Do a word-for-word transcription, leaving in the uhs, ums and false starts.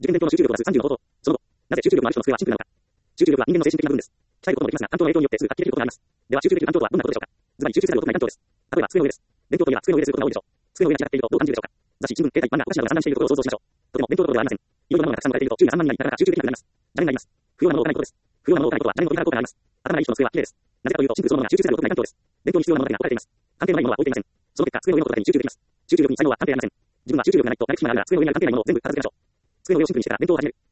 受験勉強の集中力を出すさんじゅうの方法。その後、なぜ集中力のある人の机はシンプルなのか。集中力は人間の精神的な部分です。鍛えることもできますが、環境の影響によってすぐ発揮できることがあります。では、集中できる環境とはどんなことでしょうか。ズバリ集中せざるを得ない環境です。例えば、机の上です。勉強といえば机の上ですることが多いでしょう。机の上が違っているとどう感じるでしょうか。雑誌、新聞、携帯、漫画、お菓子などが散乱しているところを想像しましょう。とても勉強どころではありません。いろいろなものがたくさん置かれていると注意が散漫になり、なかなか集中できなくなります。邪念があります。不要なものを置かないことです。不要なものを置かないことは誰にも飛び交う効果があります。頭がいい人の机は綺麗です。なぜかというと、シンプルそのものが集中せざるを得ない環境です。勉強に必要なものだけが置かれています。関係のないものは置いていません。その結果、机の上のことだけに集中できます。集中力に才能は関係ありません。自分は集中力がないとなり口ながら机の上にある関係ないものを全部片付けましょう。机の上をシンプルにしてから勉強を始める。